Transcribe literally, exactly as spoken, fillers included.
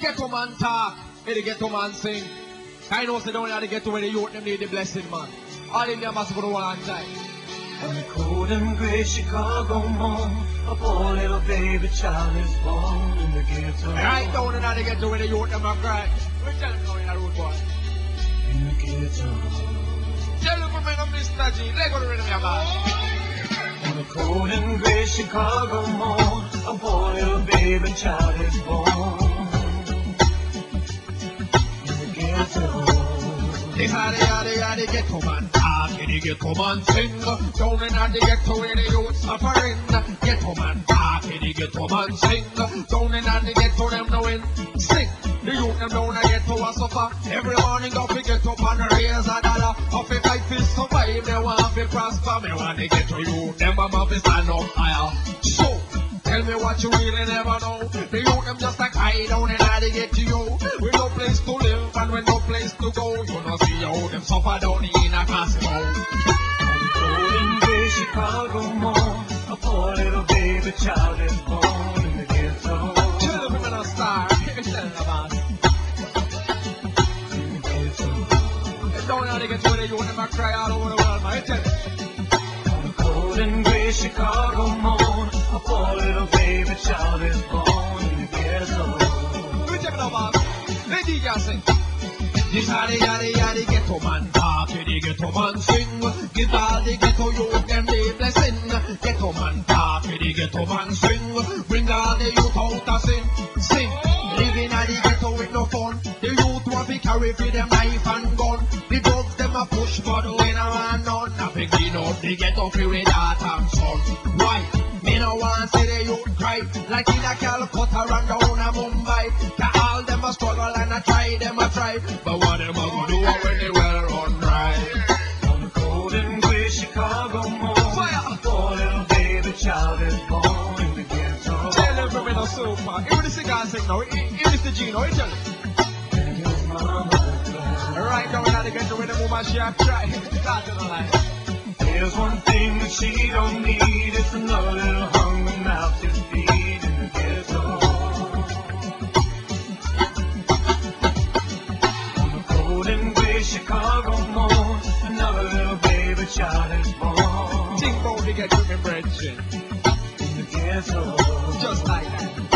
Ghetto man talk, and the ghetto man sing. I know say down here the ghetto where the youth them need the blessing, man. All in there must go to one time. On the cold and gray Chicago morn, a poor little baby child is born in the ghetto. Right down in the ghetto where the youth them are crying. We tell them down in the road, boy. In the ghetto. Tell them for me no Mister G, let go to the rhythm, man. On the cold and gray Chicago morn, a poor little baby child is born in the ghetto. This how they are, they are the ghetto man talk, the ghetto man sing. Down in the ghetto where the youth suffering. Ghetto man talk, the ghetto man sing. Down in the ghetto them knowing sing. The youth them down the ghetto a suffer. Every morning up we get up and raise a dollar. Up we fight to survive, they want to prosper. Me want the ghetto youth, them a have to stand up higher. So, tell me what you really never know. The youth them just like hide down in the ghetto you. With no place to live and with no place to go. You know see how them suffer down in a castle. On the cold and gray Chicago morn, a poor little baby child is born in the ghetto. Tell them I'm a star. Tell them about it. In the ghetto. Down in the ghetto where the youth them a cry all over the world, man. Tell them. On the cold and gray Chicago morn, a poor little baby child is born in the ghetto. We tell them about it. Let D J sing. This how the yada yada ghetto man talk, the ghetto man sing. Give all the ghetto youth them the blessing. Ghetto man talk, the ghetto man sing. Bring all the youth out of sin, sing. Living at the ghetto with no fun. The youth want to carry for them knife and gun. The drugs them a push but when a man none. I pick clean up the ghetto for with heart and son. Why? Me no want see the youth cry like in a Calcutta and down a Mumbai. That all them a struggle and a try, them a try. But what them a go do when they well run right? On the cold and gray Chicago morn, a poor little baby child is born in the ghetto. Tell them from me no super. Even the cigar sing now. Even Mister G now. Tell them. And his mama cried. Right now in the ghetto when the woman she a cry. Start to the line. There's one thing that she don't need, it's another little hungry mouth to feed in the ghetto. On the cold and gray Chicago morn, another little baby child is born Think about the ghetto me brethren. in the ghetto. Just like that.